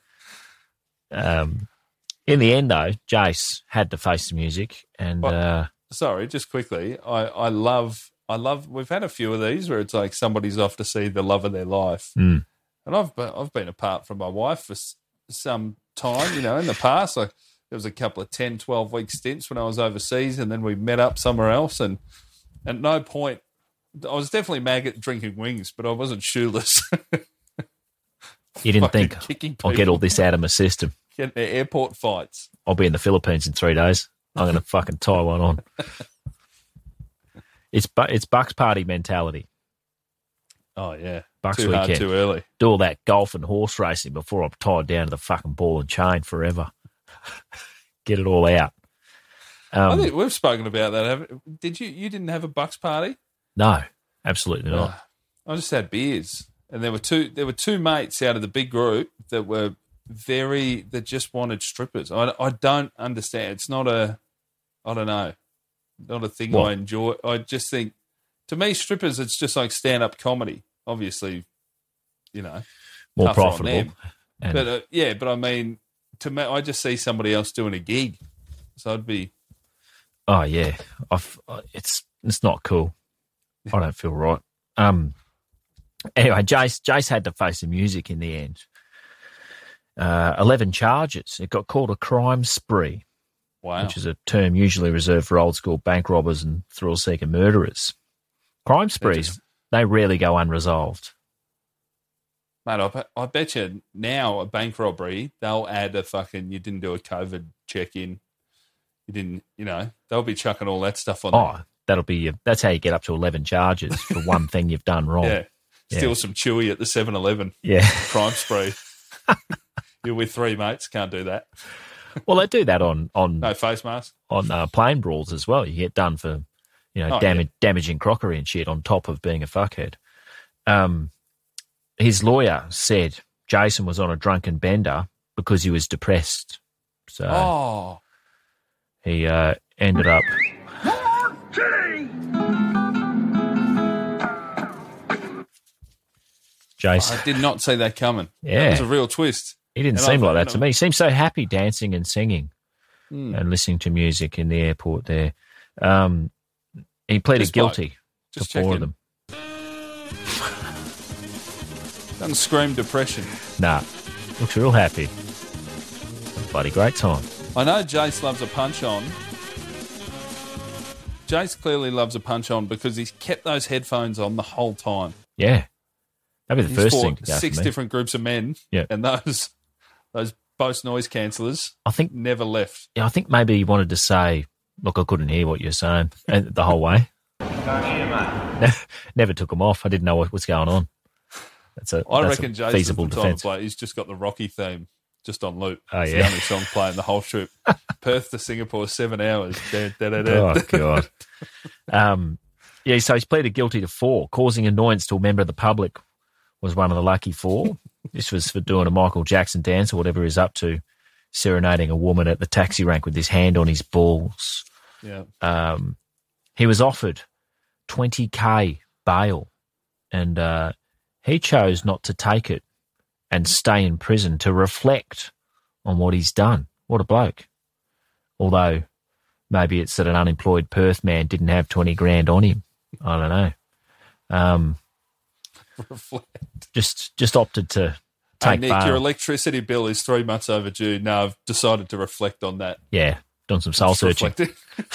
Um, in the end, though, Jace had to face the music, and What? uh, Sorry, just quickly. I, I love. I love. We've had a few of these where it's like somebody's off to see the love of their life, mm, and I've been, I've been apart from my wife for s- some time. You know, in the past, like there was a couple of ten, twelve week stints when I was overseas, and then we met up somewhere else. And at no point, I was definitely maggot drinking wings, but I wasn't shoeless. you didn't Fucking think, kicking I'll get people. all this out of my system. Getting the airport fights. I'll be in the Philippines in three days. I'm going to fucking tie one on. It's bu- it's Bucks party mentality. Oh yeah, Bucks too weekend. hard, too early. Do all that golf and horse racing before I'm tied down to the fucking ball and chain forever. Get it all out. Um, I think we've spoken about that. Haven't, did you? You didn't have a Bucks party? no, absolutely not. Uh, I just had beers, and there were two. There were two mates out of the big group that were very that just wanted strippers. I, I don't understand. It's not a. I don't know. Not a thing What? I enjoy. I just think, to me, strippers. It's just like stand-up comedy. Obviously, you know, More tougher on profitable. them. And But uh, yeah, but I mean, to me, I just see somebody else doing a gig, so I'd be. oh yeah, I've, it's it's not cool. I don't feel right. Um. Anyway, Jace Jace had to face the music in the end. Uh, Eleven charges. It got called a crime spree, Wow. which is a term usually reserved for old school bank robbers and thrill seeker murderers. Crime sprees, just- they rarely go unresolved. Mate, I, bet- I bet you now a bank robbery, they'll add a fucking, you didn't do a COVID check-in. You didn't, you know, they'll be chucking all that stuff on Oh, that'll be your, that's how you get up to eleven charges for one thing you've done wrong. there. Yeah. Steal Yeah. some chewy at the seven eleven. Yeah. Crime spree. You're with three mates, can't do that. Well, they do that on on No face mask. on uh, plane brawls as well. You get done for, you know, Oh, damage, damaging crockery and shit on top of being a fuckhead. Um, his lawyer said Jason was on a drunken bender because he was depressed. So Oh. he uh, ended up. Jason, I did not see that coming. Yeah. That was a real twist. he didn't And seem I've- like that to me. He seemed so happy dancing and singing Hmm. and listening to music in the airport there. Um, he pleaded Just guilty Just to four of checking. them. Doesn't scream depression. Nah, looks real happy. Bloody great time. I know Jace loves a punch on. Jace clearly loves a punch on because he's kept those headphones on the whole time. Yeah. That'd be the He's first fought thing to go six for me. different groups of men, Yeah. and those those Bose noise cancellers I think never left. yeah, I think maybe he wanted to say, look, I couldn't hear what you're saying uh, the whole way. Can't hear, mate. Never took them off. I didn't know what was going on. That's a, I that's reckon a Jason's feasible the time defense. to play. He's just got the Rocky theme just on loop. Oh, it's yeah. the only song playing the whole trip. Perth to Singapore, seven hours. Da, da, da, da. Oh, God. um, Yeah, so he's pleaded guilty to four. Causing annoyance to a member of the public was one of the lucky four. This was for doing a Michael Jackson dance or whatever he's up to, serenading a woman at the taxi rank with his hand on his balls. Yeah. Um, he was offered twenty K bail, and uh, he chose not to take it and stay in prison to reflect on what he's done. What a bloke. Although maybe it's that an unemployed Perth man didn't have twenty grand on him. I don't know. Um, Reflect. Just just opted to take hey, Nick, bail. your electricity bill is three months overdue. No, I've decided to reflect on that. Yeah, done some soul Just searching.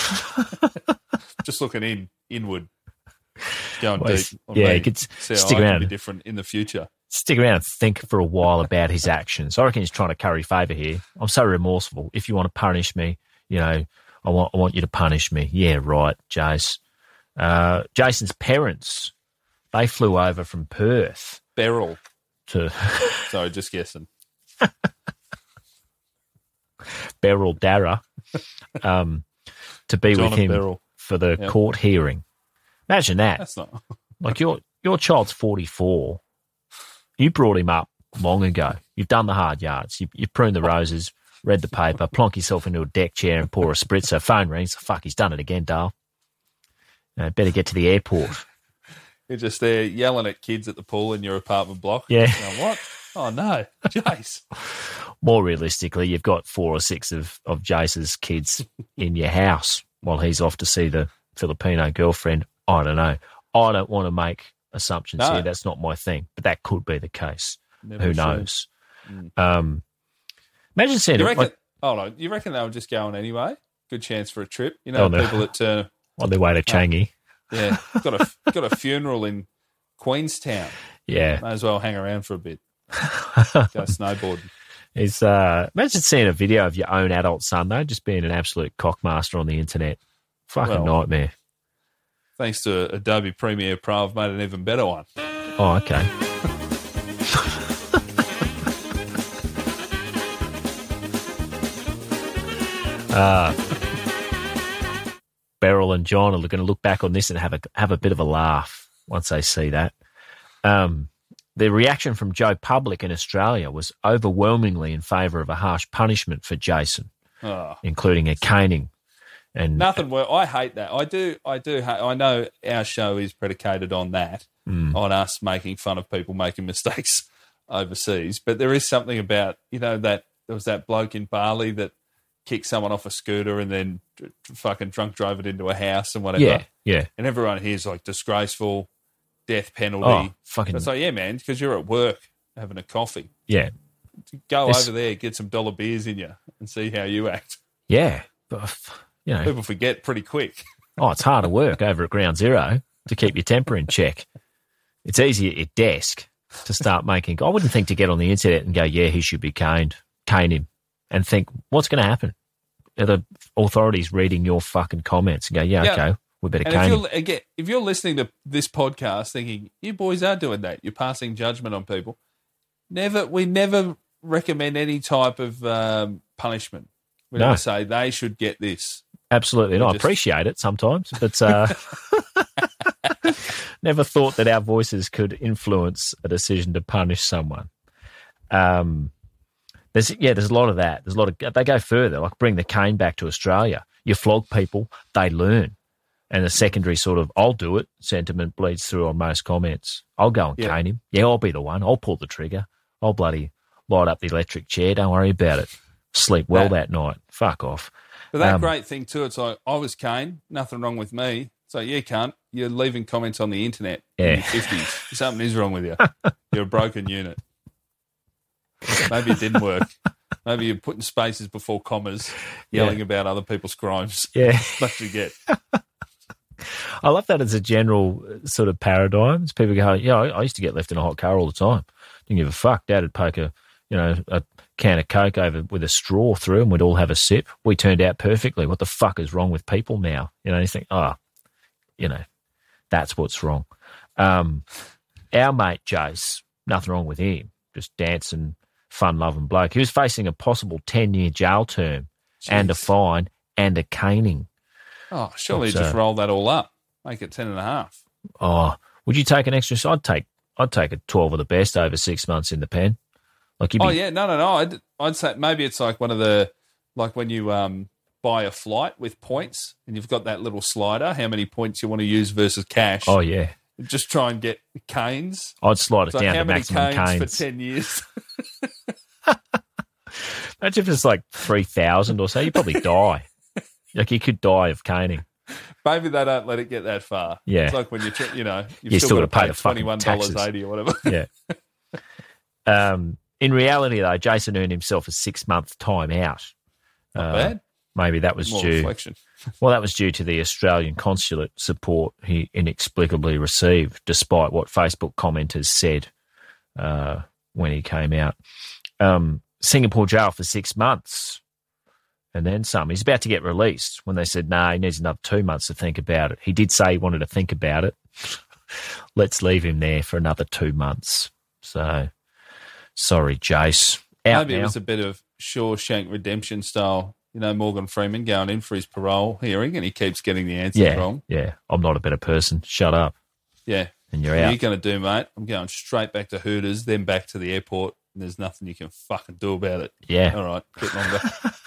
Just looking in, inward. Going Well, deep. on yeah, me. he could See how stick I around. can be different in the future. Stick around and think for a while about his actions. I reckon he's trying to curry favour here. I'm so remorseful. If you want to punish me, you know, I want I want you to punish me. Yeah, right, Jace. Uh, Jason's parents, they flew over from Perth Beryl. to Sorry, just guessing. Beryl Dara um, to be John with and him Beryl. for the Yep. court hearing. Imagine that. That's not. Like your your child's forty-four. You brought him up long ago. You've done the hard yards. You, you've pruned the roses, read the paper, plonk yourself into a deck chair and pour a spritzer. Phone rings. Fuck, he's done it again, Dale. Uh, better get to the airport. You're just there yelling at kids at the pool in your apartment block. Yeah. Going, what? Oh, no. Jace. More realistically, you've got four or six of, of Jace's kids in your house while he's off to see the Filipino girlfriend. I don't know. I don't want to make assumptions No. here. That's not my thing. But that could be the case. Never Who sure. knows? Um, imagine seeing You it. reckon, Like, hold on. You reckon they were just going anyway? Good chance for a trip. You know, Oh, no. people that turn, on their way to Changi. yeah, got a got a funeral in Queenstown. Yeah. May as well hang around for a bit. Go snowboarding. It's, uh, imagine seeing a video of your own adult son, though, just being an absolute cockmaster on the internet. Fucking Well, nightmare. Thanks to Adobe Premiere Pro, I've made an even better one. Oh, okay. uh, Beryl and John are going to look back on this and have a have a bit of a laugh once they see that. Um, the reaction from Joe Public in Australia was overwhelmingly in favour of a harsh punishment for Jason, Oh. including a caning. And Nothing worse. I hate that. I do. I do. Ha- I know our show is predicated on that, Mm. on us making fun of people making mistakes overseas. But there is something about, you know, that there was that bloke in Bali that kicked someone off a scooter and then d- d- fucking drunk drove it into a house and whatever. yeah, yeah, And everyone here's like disgraceful, death penalty. Oh, fucking- But it's like, yeah, man, because you're at work having a coffee. yeah, Go It's- over there, get some dollar beers in you, and see how you act. yeah. But, you know, People forget pretty quick. oh, it's harder work over at Ground Zero to keep your temper in check. It's easy at your desk to start making. I wouldn't think to get on the internet and go, yeah, he should be caned, cane him, and think, what's going to happen? Are the authorities reading your fucking comments and go, yeah, Yeah. okay, we better And if cane him? you're again, if you're listening to this podcast thinking you boys are doing that, you're passing judgment on people. Never, we never recommend any type of um, punishment. We No. never say they should get this. Absolutely. And we I just- appreciate it sometimes, but uh, never thought that our voices could influence a decision to punish someone. Um, there's yeah, there's a lot of that. There's a lot of they go further, like bring the cane back to Australia. You flog people, they learn, and the secondary sort of "I'll do it" sentiment bleeds through on most comments. I'll go and Yeah. cane him. Yeah, I'll be the one. I'll pull the trigger. I'll bloody light up the electric chair. Don't worry about it. Sleep well That- that night. Fuck off. But that Um, great thing too, it's like I was cane, nothing wrong with me. So yeah, cunt, you're leaving comments on the internet in Yeah. your fifties. Something is wrong with you. You're a broken unit. Maybe it didn't work. Maybe you're putting spaces before commas, yelling Yeah. about other people's crimes. Yeah. That's what you get. I love that as a general uh, sort of paradigm. It's people go, yeah, I, I used to get left in a hot car all the time. Didn't give a fuck. Dad would poke a, you know, a can of Coke over with a straw through and we'd all have a sip. We turned out perfectly. What the fuck is wrong with people now? You know, you think, oh, you know, that's what's wrong. Um, our mate Jace, nothing wrong with him. Just dancing, fun-loving bloke. He was facing a possible ten-year jail term and a Jeez. fine and a caning. Oh, surely What's, just uh, roll that all up Make it ten and a half. Oh, would you take an extra? I'd take I'd take a twelve of the best over six months in the pen. Like you'd be, Oh yeah, no, no, no. I'd, I'd say maybe it's like one of the like when you um buy a flight with points and you've got that little slider. How many points you want to use versus cash? Oh yeah. Just try and get canes. I'd slide it it's down like to how many maximum canes, canes for ten years. Imagine if it's like three thousand or so. You probably die. Like you could die of caning. Maybe they don't let it get that far. Yeah. It's like when you, you know, you've you still, still got to pay the fucking twenty-one dollars taxes. eighty or whatever. Yeah. Um, in reality, though, Jason earned himself a six-month time out. Not Uh, bad. Maybe that was More due. reflection. Well, that was due to the Australian consulate support he inexplicably received, despite what Facebook commenters said uh, when he came out. Um, Singapore jail for six months and then some. He's about to get released when they said, no, nah, he needs another two months to think about it. He did say he wanted to think about it. Let's leave him there for another two months. So, sorry, Jace. Out Maybe now. it was a bit of Shawshank Redemption style. You know, Morgan Freeman going in for his parole hearing and he keeps getting the answers yeah, wrong. Yeah, I'm not a better person. Shut up. Yeah. And you're What out. are you going to do, mate? I'm going straight back to Hooters, then back to the airport, and there's nothing you can fucking do about it. Yeah. All right, a bit longer.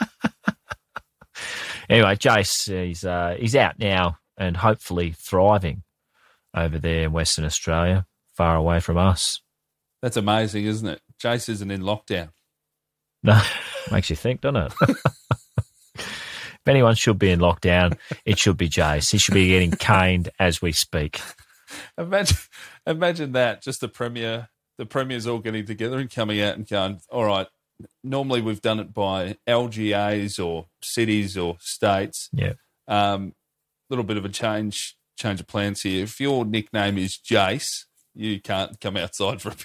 Anyway, Jace, he's uh, he's out now and hopefully thriving over there in Western Australia, far away from us. That's amazing, isn't it? Jace isn't in lockdown. No, makes you think, doesn't it? If anyone should be in lockdown, it should be Jace. He should be getting caned as we speak. Imagine, imagine that. Just the premier, the premier's all getting together and coming out and going, all right, normally we've done it by L G As or cities or states. Yeah. Um, little bit of a change, change of plans here. If your nickname is Jace, you can't come outside for a bit.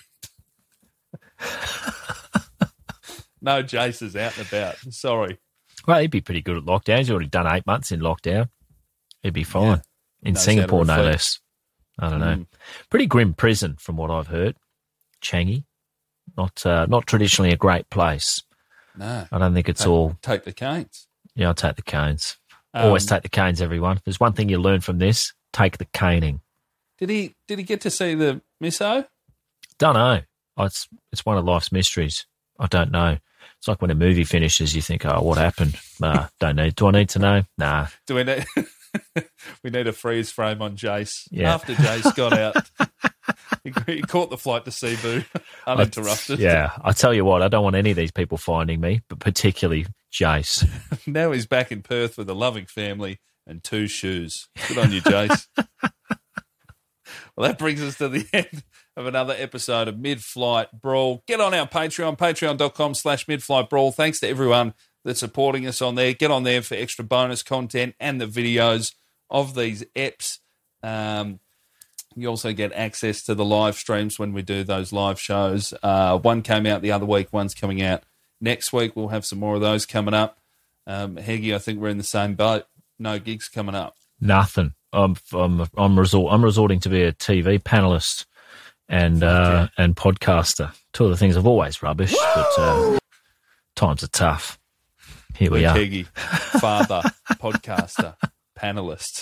No Jace is out and about. Sorry. Well, he'd be pretty good at lockdown. He's already done eight months in lockdown. He'd be fine. Yeah. In Knows how to Singapore, no reflect. less. I don't know. Mm. Pretty grim prison from what I've heard. Changi. Not uh, not traditionally a great place. No. I don't think it's take, all... Take the canes. Yeah, I'll take the canes. Um, Always take the canes, everyone. There's one thing you learn from this. Take the caning. Did he Did he get to see the misso? Don't know. Oh, It's, it's one of life's mysteries. I don't know. It's like when a movie finishes, you think, oh, what happened? Nah, don't need. Do I need to know? Nah. Do we need? We need a freeze frame on Jace. Yeah. After Jace got out, he, he caught the flight to Cebu uninterrupted. Yeah, I tell you what, I don't want any of these people finding me, but particularly Jace. Now he's back in Perth with a loving family and two shoes. Good on you, Jace. Well, that brings us to the end of another episode of Mid-Flight Brawl. Get on our Patreon, patreon.com slash Mid-Flight Brawl. Thanks to everyone that's supporting us on there. Get on there for extra bonus content and the videos of these eps. Um, you also get access to the live streams when we do those live shows. Uh, one came out the other week, one's coming out next week. We'll have some more of those coming up. Um, Heggy, I think we're in the same boat. No gigs coming up. Nothing. I'm I'm I'm resort I'm resorting to be a T V panelist and uh, and podcaster. Two of the things I've always rubbished, but uh, times are tough. Here we Luke are. Heggie, father, podcaster, panelist.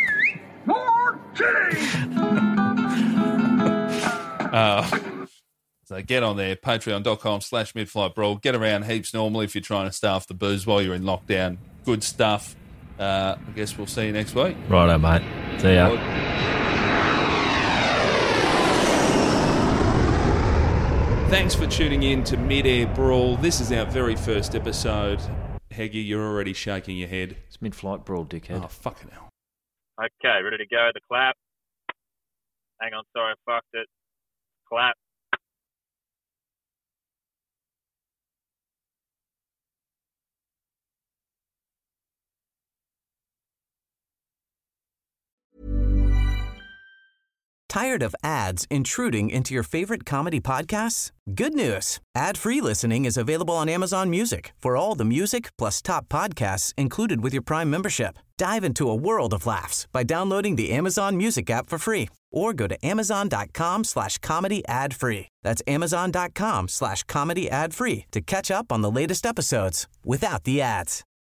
uh, so get on there, patreon.com slash midflight brawl. Get around heaps normal if you're trying to starve the booze while you're in lockdown. Good stuff. Uh, I guess we'll see you next week. Righto, mate. See ya. Thanks for tuning in to Mid-Air Brawl. This is our very first episode. Heggie, you're already shaking your head. It's Mid-Flight Brawl, dickhead. Oh, fucking hell. Okay, ready to go. The clap. Hang on, sorry, I fucked it. Clap. Tired of ads intruding into your favorite comedy podcasts? Good news. Ad-free listening is available on Amazon Music for all the music plus top podcasts included with your Prime membership. Dive into a world of laughs by downloading the Amazon Music app for free or go to amazon.com slash comedy ad free. That's amazon.com slash comedy ad free to catch up on the latest episodes without the ads.